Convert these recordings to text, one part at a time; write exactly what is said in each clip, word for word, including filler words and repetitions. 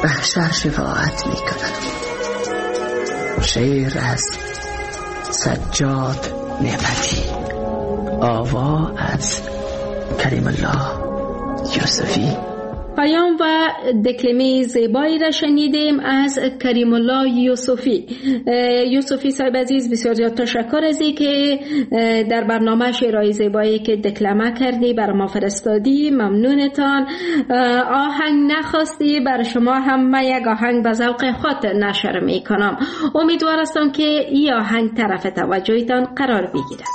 شهر شفاعت می کند. شعر از سجاد نعمتی، آوا از کریم الله یوسفی. پیام و دکلمه زیبایی را شنیدیم از کریم الله یوسفی. یوسفی صاحب عزیز، بسیار زیاد تشکر از این که در برنامه شعرهای زیبایی که دکلمه کردی بر ما فرستادی. ممنونتان. آهنگ نخواستی، بر شما هم من یک آهنگ به ذوق خود نشر می کنم. امیدوار هستم که این آهنگ طرف توجهتان قرار بگیرد.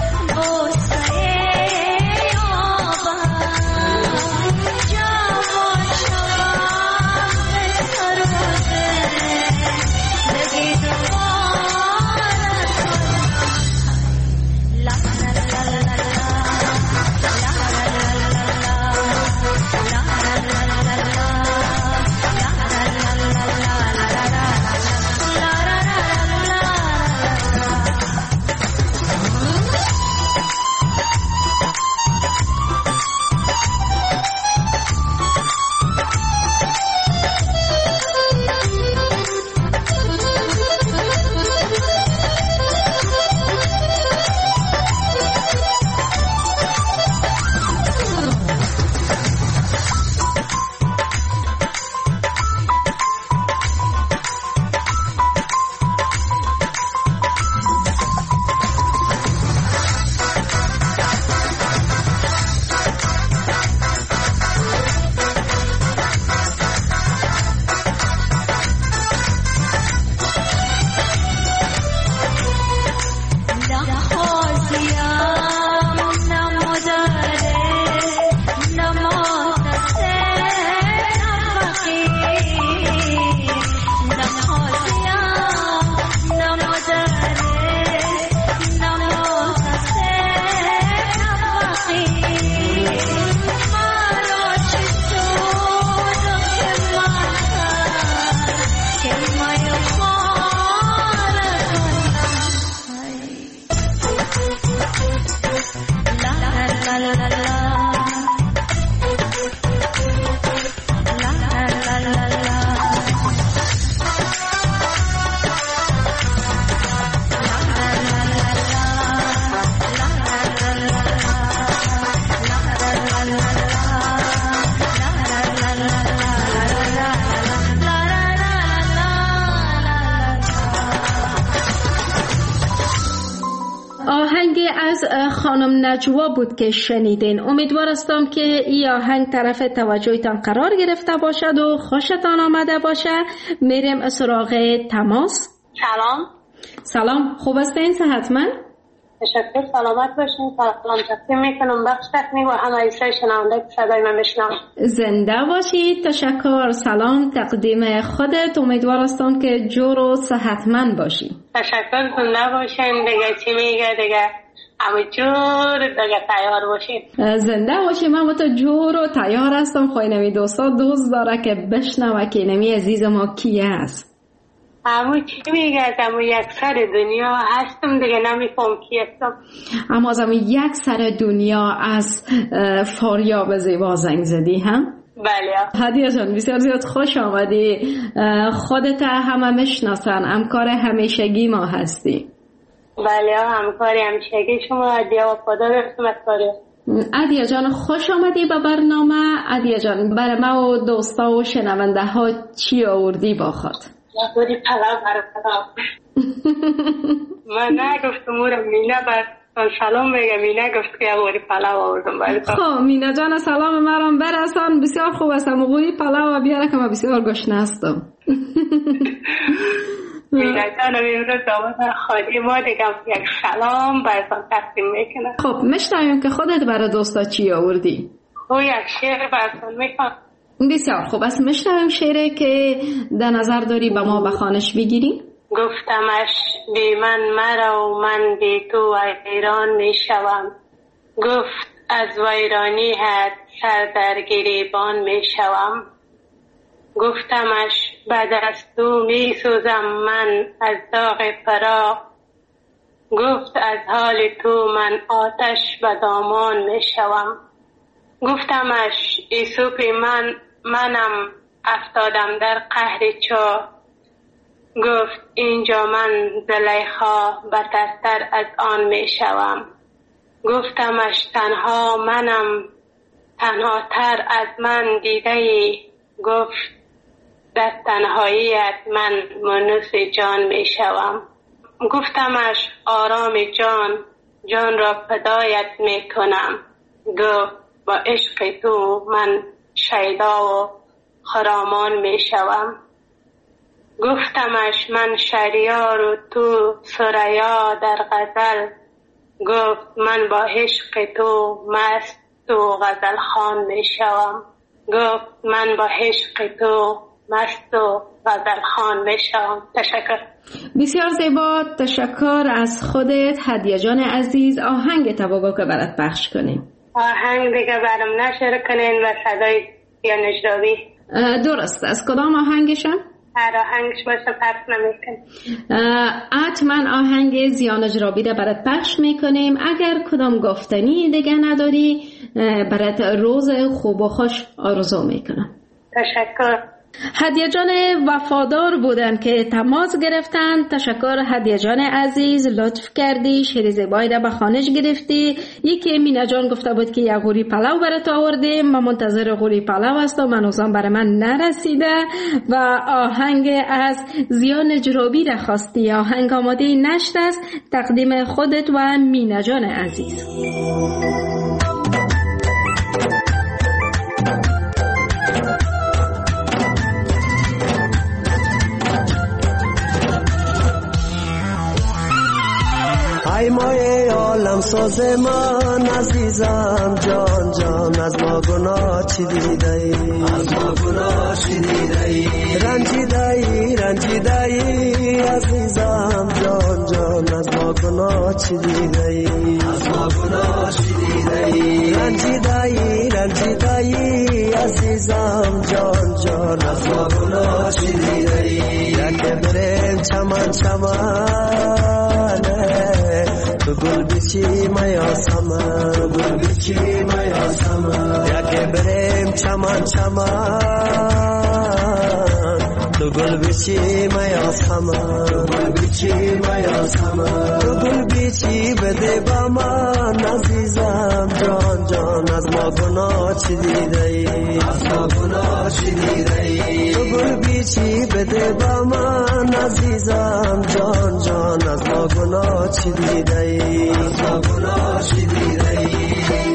Java از خانم نجوا بود که شنیدین. امیدوار هستم که این آهنگ طرف توجهتان قرار گرفته باشد و خوشتان آمده باشه. میریم سراغ تماس. سلام. سلام، خوب هستین؟ صحتمند؟ تشکر، سلامت باشین. سلام تقدیم میکنم بخش تکنیک و همه ایسای شنونده که صدای من بشنم. زنده باشید. تشکر. سلام تقدیم خودت. امیدوار هستم که جور و صحتمند باشی. تشکر، زنده باشین. دیگه چی میگه دیگه همه جور دیگه تیار باشین. زنده باشیم. من تو جور و تیار هستم. خواهی نمی دوستا دوست داره که بشنوه که نمی عزیز ما کیه است. همون چی میگه از همون یک سر دنیا هستم دیگه نمیفهم کی هستم. اما از همون یک سر دنیا از فاریاب زیبا زنگ زدی هم؟ بله. هدیه جان بسیار زیاد خوش آمدی. خودت همه میشناسن، همکار همیشگی ما هستی. بله همکاری همیشگی شما. هدیه وفادار خدمتکاری. هدیه جان خوش آمدی به برنامه. هدیه جان برای ما و دوستا و شنونده ها چی آوردی با خود؟ بودی پلاو برای پلاو. من نگفتم اورم مینه بر سلام میگم. مینه گفت که اگوری پلاو آوردم برای تو. خب مینه جان سلام مرام برسان. بسیار خوب است. اگوری پلاو بیاره که من بسیار گشنه هستم. مینه جان امروز داماد خالی ما دیگه یک سلام براتون تقدیم میکنم. خب میشنویم که خودت برای دوستا چی آوردی؟ او یک شعر براتون میکنم. بسیار خوب است. میشنویم شعری که در نظر داری به ما بخوانش بگیری؟ گفتمش بی من مرا و من بی تو ویران میشوم. گفت از ویرانی هد سر در گریبان میشوم. گفتمش بعد از تو میسوزم من از داغ فراق. گفت از حال تو من آتش به دامان میشوم. گفتمش ایسوپی من منم افتادم در قهر چاه. گفت اینجا من زلیخا بدتر از آن می شوم. گفتمش تنها منم تنها تر از من دیده ای. گفت در تنهاییت من منوس جان می شوم. گفتمش آرام جان جان را فدایت می کنم. گفت با عشق تو من شیدا و خرامان می شوم. گفتمش من شریار و تو سریا در غزل. گفت من با عشق تو مست و غزل خوان می شوم. گفت من با عشق تو مست و غزل خوان می شوم. تشکر. بسیار زیبا. تشکر از خودت هدیه جان عزیز. آهنگ تباگو که برات پخش کنیم. آهنگ دیگه برام نشر کنین و صدای یا نجراوی. درست. از کدام آهنگشم؟ هر آهنگش باشه پخش نمیکنیم. حتما آهنگ زیان اجرابی را برات پخش میکنیم. اگر کدام گفتنی دیگه نداری برات روز خوب و خوش آرزو میکنم. تشکر. هدیه جان وفادار بودن که تماس گرفتن. تشکر هدیه جان عزیز، لطف کردی شعر زیبایی را به خوانش گرفتی. یکی مینه جان گفته بود که یک غوری پلاو برات آوردیم. من منتظر غوری پلاو هستم. منوزم برای من نرسیده و آهنگ از زیان اجرابی را خواستی. آهنگ آماده نشت است. تقدیم خودت و مینه جان عزیز. ای مایه عالم ساز من عزیزم جان جان از ما گناه چی دیده ای؟ از ما گناه چی دیده ای؟ رنجیده ای رنجیده ای عزیزم جان جان از ما گناه چی دیده ای؟ از ما گناه چی دیده ای؟ رنجیده ای رنجیده ای عزیزم جان جان از ما گناه چی دیده ای؟ یک بریم چمن چمن تو گل بیچی میاسم تو گل بیچی میاسم یکی بریم چمن چمن تو تو گل بیچی میاسم تو گل بیچی میاسم تو گل بیچی بده با من عزیزم جان جان از ما گناه چی دیده ای از ما گناه چی دیده ای تو گل بیچی بده با من عزیزم جان جان از ما گناه چی دیده ای از ما گناه چی دیده ای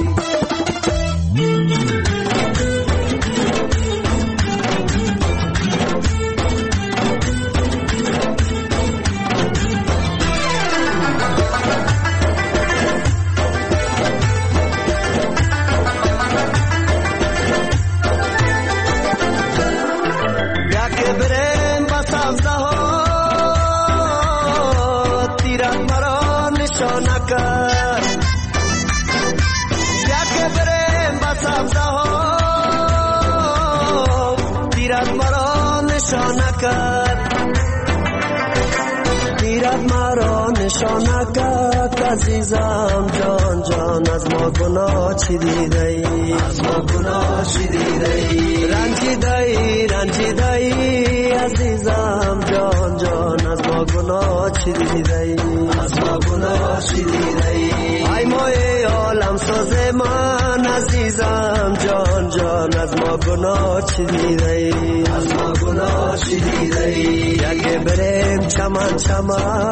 دیرت مرا نشانکت عزیزم جان جان از ما گناه چی دیده ای از ما گناه چی دیده ای رنجیده ای رنجیده ای عزیزم جان جان از ما گناه چی دیده ای از ما گناه چی دیده ای ای مای عالم ساز من عزیزم جان جان از ما گناه چی دیده ای از ما گناه چی دیده ای یکی بریم چمن چمن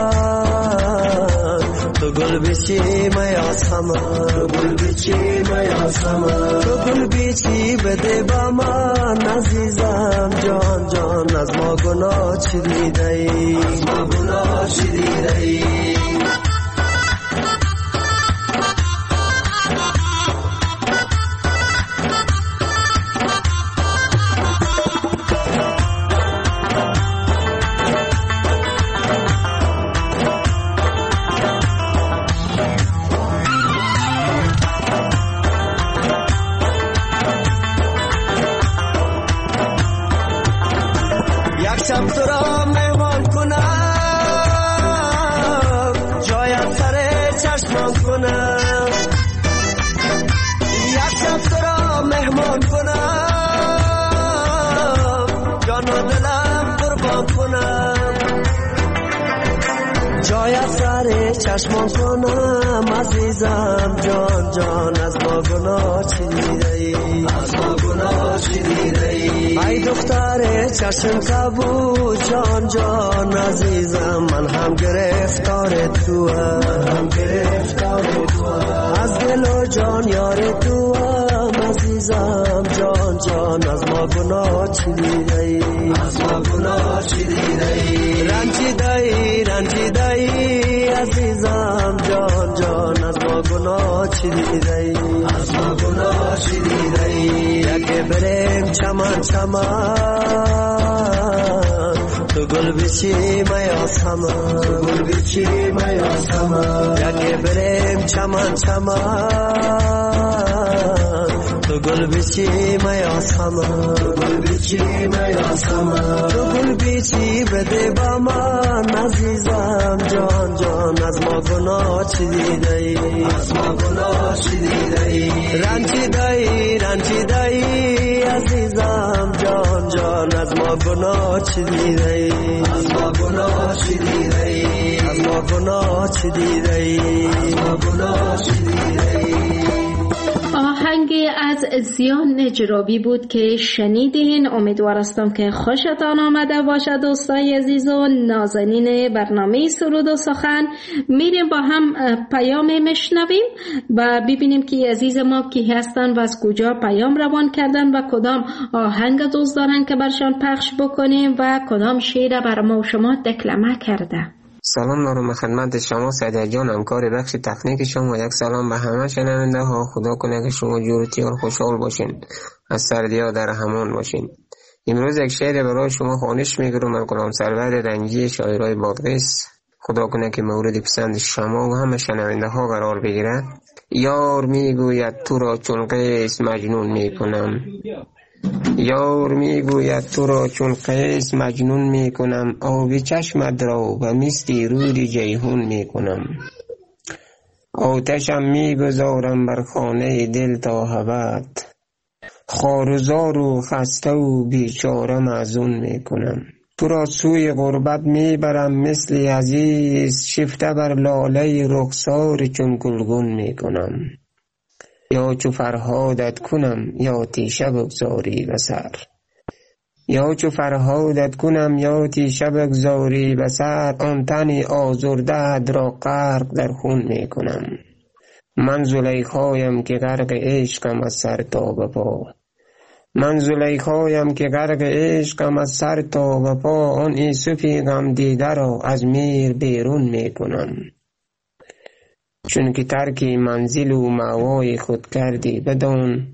تو گل بیچی میاسم تو گل بیچی میاسم تو گل بیچی بده با من عزیزم جان جان از ما گناه چی دیده ای از ما گناه چی دیده ای شب تو را مهمان کنم جایت سر چشمان کنم یک شب تو را مهمان کنم جان و دلم قربان کنم جایت سر چشمان کنم عزیزم جان جان از ما گناه چی دیده ای از ما گناه چی دیده ای ای دختر چشم کبود جان جان عزیزم من هم گرفتار تو من هم گرفتار تو از دل و جان یار تو عزیزم جان جان از ما گناه چی دیده ای از ما گناه چی دیده ای رنجیده ای رنجیده ای عزیزم جان جان از ما گناه چی دیده ای از ما گناه چی دیده ای یکی بریم چمن چمن تو گل بیچی میاسم تو گل بیچی میاسم یکی بریم چمن چمن تو گل بیچی میاسم تو گل بیچی میاسم تو گل بیچی بده با من عزیزم جان جان از ما گناه چی دیده ای از ما گناه چی دیده ای رنجیده ای رنجیده ای عزیزم جان جان از ما گناه چی دیده ای از ما گناه چی دیده ای از ما گناه چی دیده ای از ما گناه چی دیده ای آهنگ از زیان نجرابی بود که شنیدین. امیدوارستم که خوشتان آمده باشه دوستای عزیز و نازنین برنامه سرود و سخن. میریم با هم پیام میشنویم و ببینیم که عزیز ما کی هستن و از کجا پیام روان کردن و کدام آهنگ دوست دارن که برشان پخش بکنیم و کدام شعر بر ما و شما دکلمه کرده. سلام دارم خدمت شما سعید جان، همکار بخش تکنیک شما و یک سلام به همه شنونده ها. خدا کنه که شما جورتی و خوشحال باشین، از سردی ها در امان باشین. امروز یک شعر برای شما خوانش میگیرم از غلام سرور رنگی شاعرای بادغیس. خدا کنه که مورد پسند شما و همه شنونده ها قرار بگیره. یار میگوید تو را چون قیس مجنون میکنم، یار میگوید تو را چون قیس مجنون میکنم، آبی چشمت را و مثل رود جیحون میکنم. آتشم میگذارم بر خانه دل تا ابد، خارزار و خسته و بیچاره معزون میکنم. تو را سوی غربت میبرم مثل عزیز، شفته بر لاله رخسار چون گلگون میکنم. یا چو فرهادت کنم یا تیشه بگذاری بسر، یا چو فرهادت کنم یا تیشه بگذاری بسر، آن تن آزرده را غرق در خون میکنم. من زلیخایم که غرق عشقم از سر تا به پا، من زلیخایم که غرق عشقم از سر تا به پا، آن یوسفی غم دیده را از میر بیرون میکنم. چون که ترکی منزل و مأوای خود کردی بدان،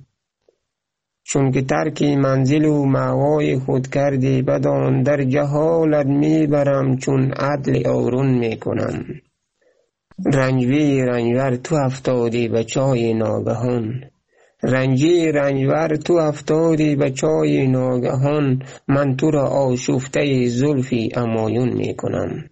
چون که ترکی منزل و مأوای خود کردی بدان، در جهالت میبرم چون عدل آرون میکنم. رنجوی رنجور تو افتادی به چای ناگهان، رنجی رنجور تو افتادی به چای ناگهان، من تو را آشفته زلفی همایون میکنم.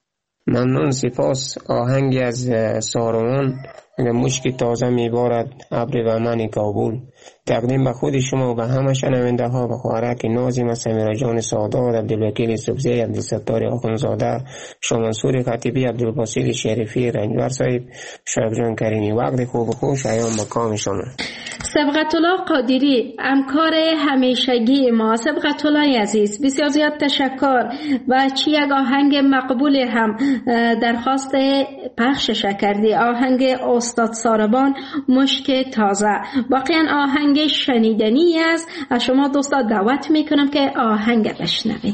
ممنون، سپاس. آهنگی از ساروان، مشک تازه میبارد ابر بهمن کابل، تقدیم به خود شما و به همه شنونده ها، به خوارک نازم سمیرا جان سادات، عبدالوکیل سبزی، عبدالستار آخونزاده، شامنصور خطیبی، عبدالباسط شریفی، رنجور صاحب، شعب جان کریمی. وقت خوب و خوش ایام به کام شما. سبقت الله قادری، همکار همیشگی ما. سبقت الله عزیز، بسیار زیاد تشکر و چی یک آهنگ مقبول هم درخواست پخشش کردی، آهنگ استاد ساربان مشک تازه. واقعا آهنگ شنیدنی است. از شما دوستا دعوت میکنم که آهنگ بشنوید.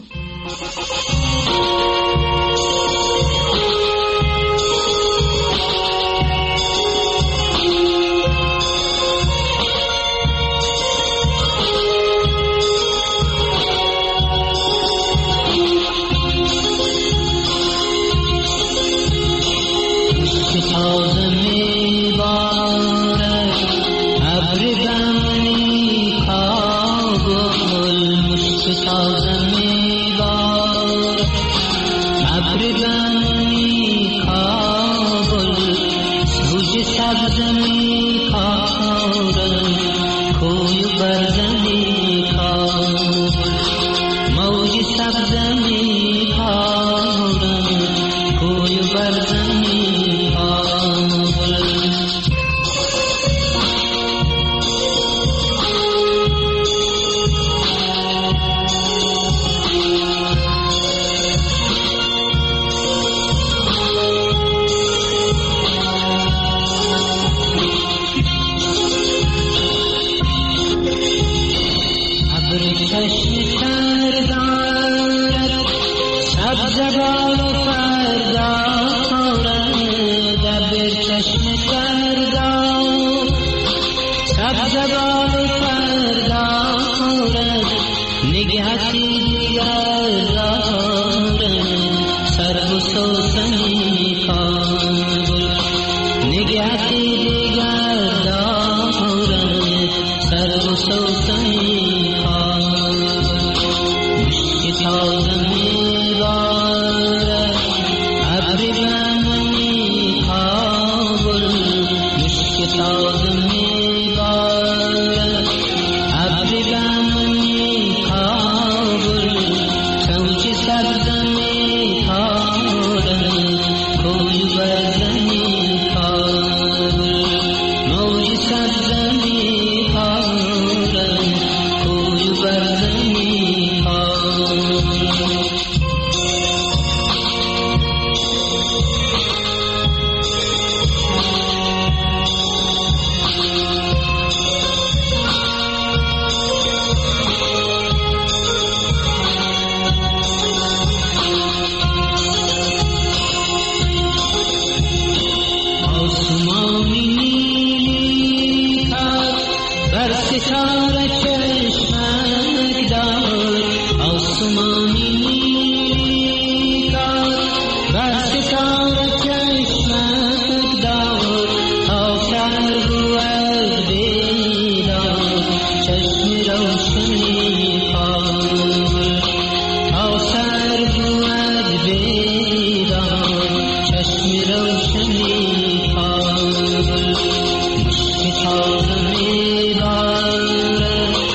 Thank you.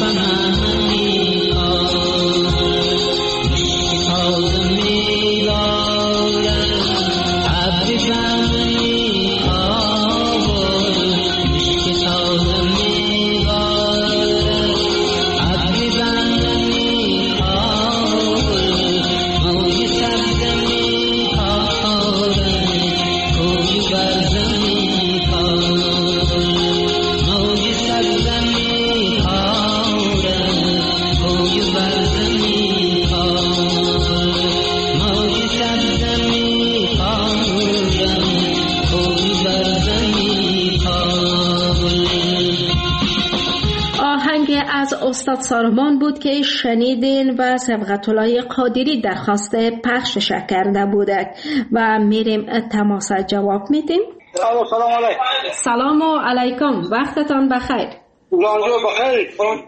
استاد سارمان بود که شنیدین و صبغت‌الله قادری درخواست پخشش کرده بودک و میریم تماس جواب میدیم. سلام علیکم. سلام علیکم، وقتتان بخیر. جانجو بخیر.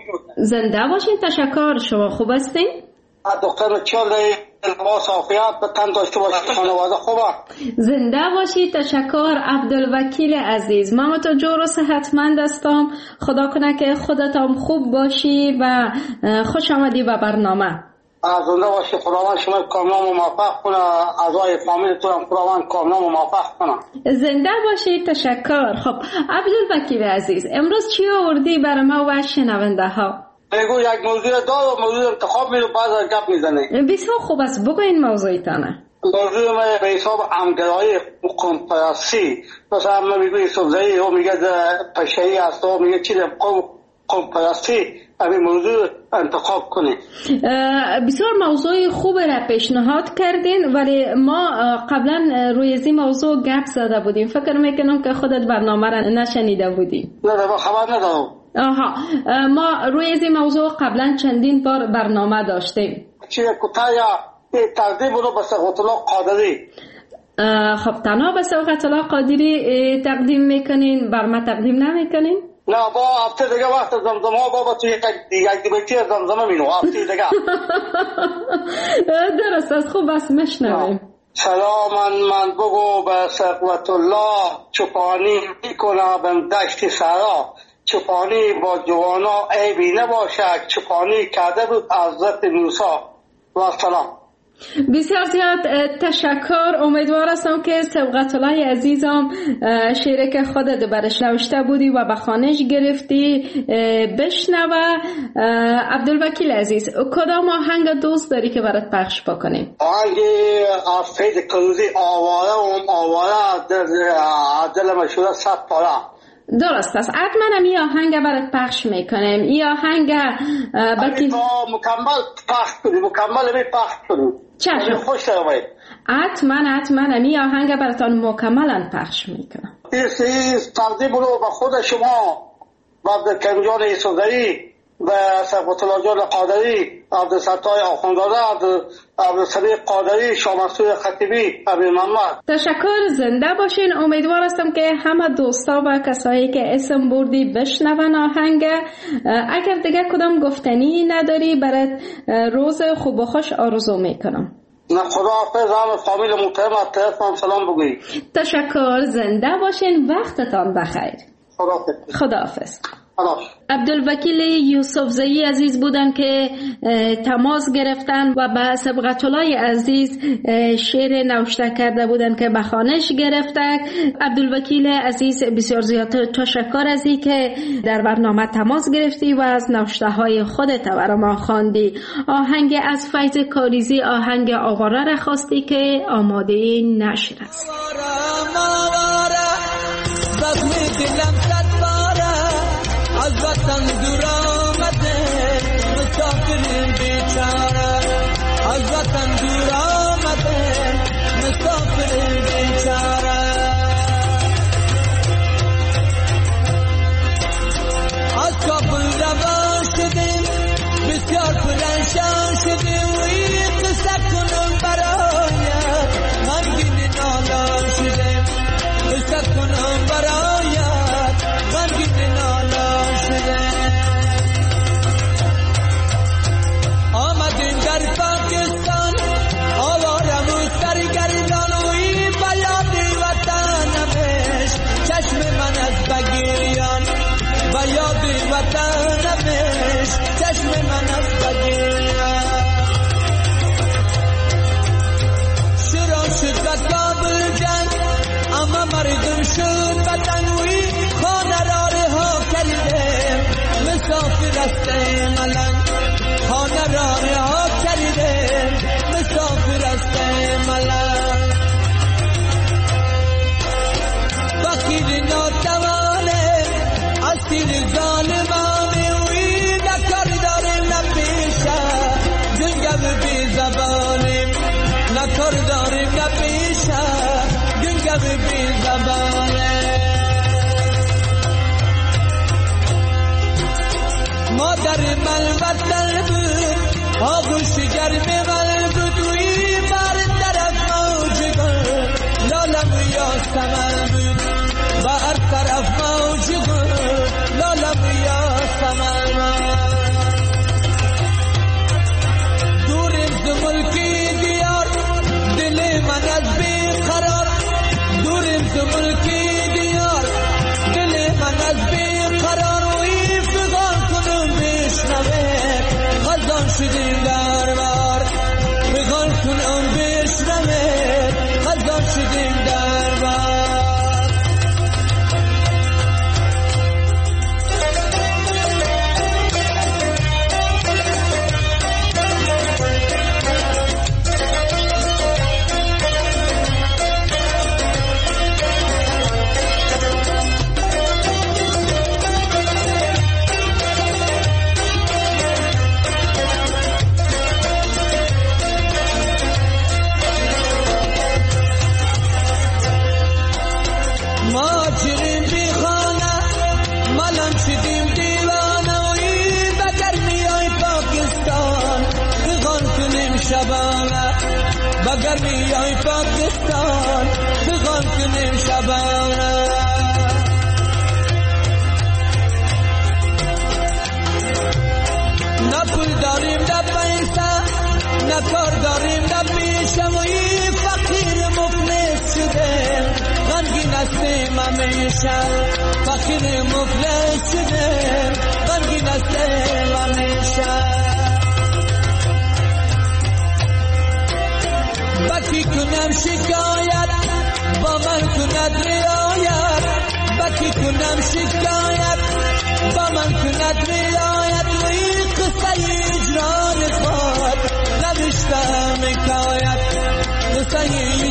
زنده باشین. تشکر. شما خوب هستین؟ دکتر چاله ما صافیات به تن داشته باشید. خانواده خوبه؟ زنده باشید. تشکر عبدالوکیل عزیز. من تو جور و صحتمند هستم. خدا کنه که خودتان خوب باشی و خوش آمدی به برنامه. زنده باشی. خداوند شما کاملا موفق کنه. اعضای فامیلتون هم خداوند کاملا موفق کنه. زنده باشید. تشکر. خب عبدالوکیل عزیز، امروز چی آوردی برای ما و شنونده ها؟ بگو یک موضوع دار و موضوع انتخاب میرو بعد گپ میزنی. بسیار خوب است، بگو این موضوعتانه. موضوع ما به حساب همگرایی قوم پرستی، مثلا ما میگوی یوسف زئی او میگه پشه‌ای است او میگه چی قوم قوم پرستی، همین موضوع انتخاب کنی. بسیار موضوع خوب را پیشنهاد کردین، ولی ما قبلا روی این موضوع گپ زده بودیم. فکر میکنم که خودت برنامه را نشنیده بودی. نه نه خبر ندارم. آها، ما روی این موضوع قبلا چندین بار برنامه داشتیم. چیه کتایا تقدیم رو به صبغت‌الله قادری. خب تنها به صبغت‌الله قادری تقدیم میکنین، بر ما تقدیم نمیکنین؟ نه با هفته دیگه وقت زمزمه ها بابا تو یک یک بیتی زمزمه مینو هفته دیگه. درست است. خوب است، مشنویم. سلام من بگو به صبغت‌الله چوپانی میکنه بم دشت سرا، چوپانی با جوانا عیبی نباشد، چوپانی کرده بود حضرت موسی. و سلام. بسیار زیاد تشکر. امیدوار هستم که صبغت‌الله عزیزم شعری که خودت برش نوشته بودی و به خوانش گرفتی بشنوه. عبدالوکیل عزیز، کدام آهنگ دوست داری که برات پخش بکنیم؟ آهنگ از فید کروزی آواره و آواره دل مشهور صد پاره. درست است. حتما هم این آهنگ برات پخش میکنیم. این آهنگ بلکه مکمل پخش کنیم، مکمل می پخش کنیم. چشم. خوش دارم. حتما حتما هم این آهنگ براتان مکملا پخش میکنم. این تقدیم رو به خود شما، به کمجان یوسف زئی و صبغت‌الله جان قادری، عبدالستار آخوندزاده، عبدالصدیق قادری، شاه مسعود خطیبی، ابی محمد. تشکر. زنده باشین. امیدوار هستم که همه دوستا و کسایی که اسم بردی بشنون آهنگ. اگر دیگه کدام گفتنی نداری برات روز خوب و خوش آرزو میکنم. نه خدا حافظ. همه فامیل محترم از طرفم سلام بگویی. تشکر. زنده باشین. وقتتان بخیر. خدا حافظ. خدا حافظ. عبدالوکیل یوسف زئی عزیز بودن که تماس گرفتن و به صبغت‌الله عزیز شعر نوشته کرده بودن که به خوانش گرفته. عبدالوکیل عزیز بسیار زیاد تشکر از این که در برنامه تماس گرفتی و از نوشته های خودت برای ما خواندی. آهنگ از فیض کاریزی، آهنگ آواره را خواستی که آماده نشر است. از وطن دور آمده مسافر بیچاره، از وطن دور آمده مسافر بیچاره. از کابل روان شدیم بسیار پرنشان شدیم و این قصه کنم برایت غمگین نالان شدیم، قصه کنم برایت غمگین نالان شدیم. آمدیم در پاکستان آوارم و سرگردان و مادر من وطن بود آغوش گرم من بود وی بر طرف موج گل لالم یاسمن بود بر طرف موج گل لالم یاسمن دورم ز ملکی دیار دل من از بی قرار دورم ز ملکی دیار دل من از بی قرار وی فغان کنم بشنوه خزان شدیم در بار فغان کنم بشنوه خزان شدیم در بار بگر میای پاکستان فغان کنیم شبانه نه پول داریم نه پیسه نه کار داریم نه پیشه وی فقیر مفلس شدیم غمگین هستیم همیشه فقیر مفلس شدیم غمگین هستیم همیشه بکی کنم شکایت با من کند رعایت بکی کنم شکایت با من کند رعایت وی قصه اجران خود نوشتم حکایت قصه